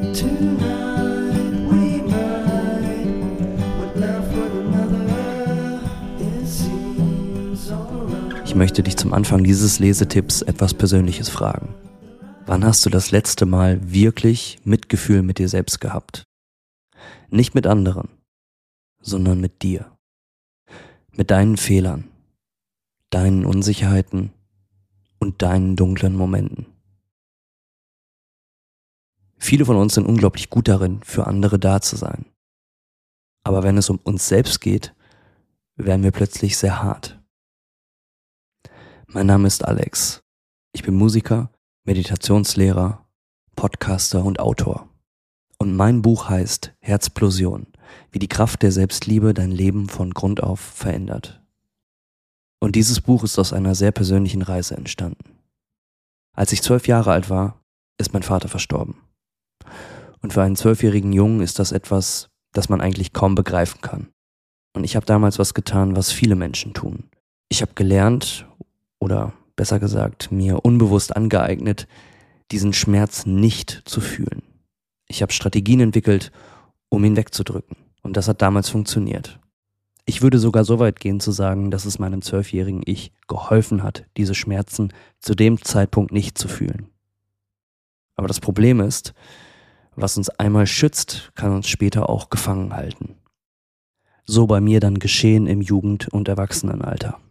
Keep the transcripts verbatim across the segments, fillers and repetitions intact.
Tonight we might would laugh with another. It seems alright. Ich möchte dich zum Anfang dieses Lesetipps etwas Persönliches fragen. Wann hast du das letzte Mal wirklich Mitgefühl mit dir selbst gehabt? Nicht mit anderen, sondern mit dir. Mit deinen Fehlern, deinen Unsicherheiten und deinen dunklen Momenten. Viele von uns sind unglaublich gut darin, für andere da zu sein. Aber wenn es um uns selbst geht, werden wir plötzlich sehr hart. Mein Name ist Alex. Ich bin Musiker, Meditationslehrer, Podcaster und Autor. Und mein Buch heißt Herzplosion, wie die Kraft der Selbstliebe dein Leben von Grund auf verändert. Und dieses Buch ist aus einer sehr persönlichen Reise entstanden. Als ich zwölf Jahre alt war, ist mein Vater verstorben. Und für einen zwölfjährigen Jungen ist das etwas, das man eigentlich kaum begreifen kann. Und ich habe damals was getan, was viele Menschen tun. Ich habe gelernt, oder besser gesagt, mir unbewusst angeeignet, diesen Schmerz nicht zu fühlen. Ich habe Strategien entwickelt, um ihn wegzudrücken. Und das hat damals funktioniert. Ich würde sogar so weit gehen zu sagen, dass es meinem zwölfjährigen Ich geholfen hat, diese Schmerzen zu dem Zeitpunkt nicht zu fühlen. Aber das Problem ist, was uns einmal schützt, kann uns später auch gefangen halten. So bei mir dann geschehen im Jugend- und Erwachsenenalter.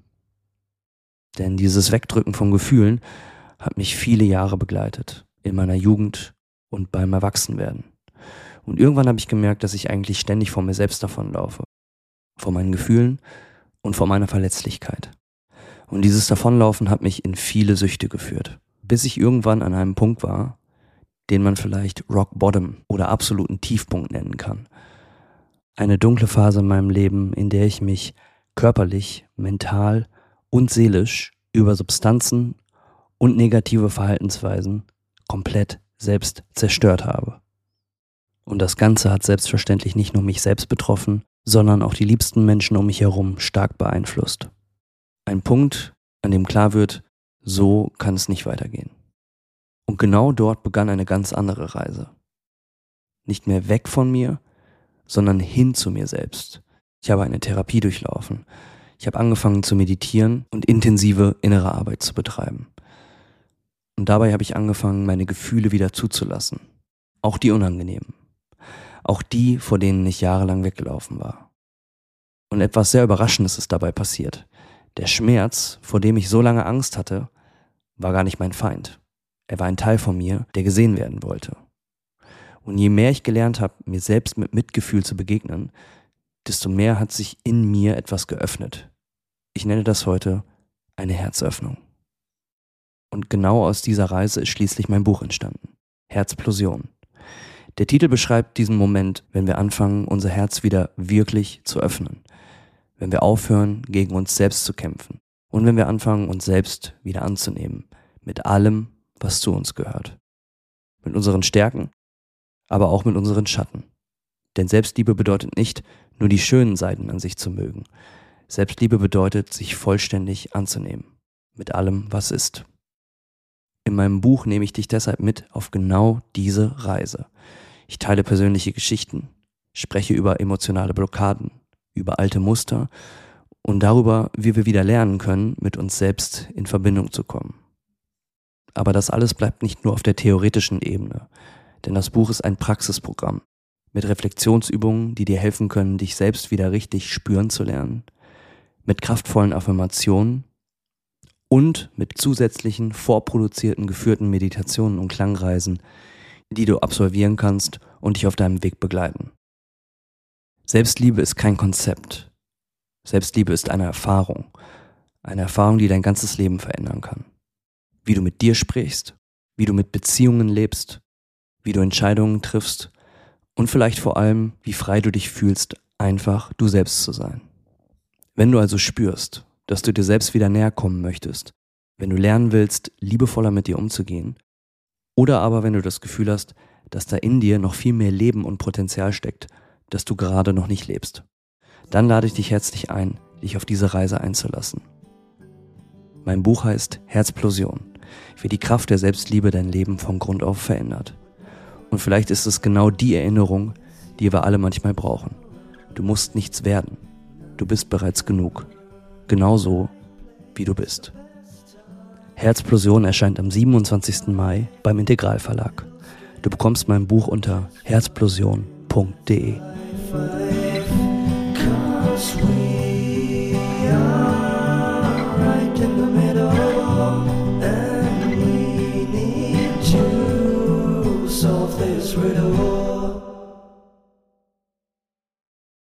Denn dieses Wegdrücken von Gefühlen hat mich viele Jahre begleitet, in meiner Jugend und beim Erwachsenwerden. Und irgendwann habe ich gemerkt, dass ich eigentlich ständig vor mir selbst davonlaufe. Vor meinen Gefühlen und vor meiner Verletzlichkeit. Und dieses Davonlaufen hat mich in viele Süchte geführt, bis ich irgendwann an einem Punkt war, den man vielleicht Rock Bottom oder absoluten Tiefpunkt nennen kann. Eine dunkle Phase in meinem Leben, in der ich mich körperlich, mental und seelisch über Substanzen und negative Verhaltensweisen komplett selbst zerstört habe. Und das Ganze hat selbstverständlich nicht nur mich selbst betroffen, sondern auch die liebsten Menschen um mich herum stark beeinflusst. Ein Punkt, an dem klar wird, so kann es nicht weitergehen. Und genau dort begann eine ganz andere Reise. Nicht mehr weg von mir, sondern hin zu mir selbst. Ich habe eine Therapie durchlaufen. Ich habe angefangen zu meditieren und intensive innere Arbeit zu betreiben. Und dabei habe ich angefangen, meine Gefühle wieder zuzulassen. Auch die unangenehmen. Auch die, vor denen ich jahrelang weggelaufen war. Und etwas sehr Überraschendes ist dabei passiert. Der Schmerz, vor dem ich so lange Angst hatte, war gar nicht mein Feind. Er war ein Teil von mir, der gesehen werden wollte. Und je mehr ich gelernt habe, mir selbst mit Mitgefühl zu begegnen, desto mehr hat sich in mir etwas geöffnet. Ich nenne das heute eine Herzöffnung. Und genau aus dieser Reise ist schließlich mein Buch entstanden. Herzplosion. Der Titel beschreibt diesen Moment, wenn wir anfangen, unser Herz wieder wirklich zu öffnen. Wenn wir aufhören, gegen uns selbst zu kämpfen. Und wenn wir anfangen, uns selbst wieder anzunehmen. Mit allem, was zu uns gehört. Mit unseren Stärken, aber auch mit unseren Schatten. Denn Selbstliebe bedeutet nicht, nur die schönen Seiten an sich zu mögen. Selbstliebe bedeutet, sich vollständig anzunehmen. Mit allem, was ist. In meinem Buch nehme ich dich deshalb mit auf genau diese Reise. Ich teile persönliche Geschichten, spreche über emotionale Blockaden, über alte Muster und darüber, wie wir wieder lernen können, mit uns selbst in Verbindung zu kommen. Aber das alles bleibt nicht nur auf der theoretischen Ebene, denn das Buch ist ein Praxisprogramm mit Reflexionsübungen, die dir helfen können, dich selbst wieder richtig spüren zu lernen, mit kraftvollen Affirmationen und mit zusätzlichen vorproduzierten geführten Meditationen und Klangreisen, die du absolvieren kannst und dich auf deinem Weg begleiten. Selbstliebe ist kein Konzept. Selbstliebe ist eine Erfahrung. Eine Erfahrung, die dein ganzes Leben verändern kann. Wie du mit dir sprichst, wie du mit Beziehungen lebst, wie du Entscheidungen triffst und vielleicht vor allem, wie frei du dich fühlst, einfach du selbst zu sein. Wenn du also spürst, dass du dir selbst wieder näher kommen möchtest, wenn du lernen willst, liebevoller mit dir umzugehen, oder aber wenn du das Gefühl hast, dass da in dir noch viel mehr Leben und Potenzial steckt, das du gerade noch nicht lebst, dann lade ich dich herzlich ein, dich auf diese Reise einzulassen. Mein Buch heißt Herzplosion, wie die Kraft der Selbstliebe dein Leben von Grund auf verändert. Und vielleicht ist es genau die Erinnerung, die wir alle manchmal brauchen. Du musst nichts werden. Du bist bereits genug. Genauso, wie du bist. Herzplosion erscheint am siebenundzwanzigsten Mai beim Integral Verlag. Du bekommst mein Buch unter herzplosion punkt de. Cause we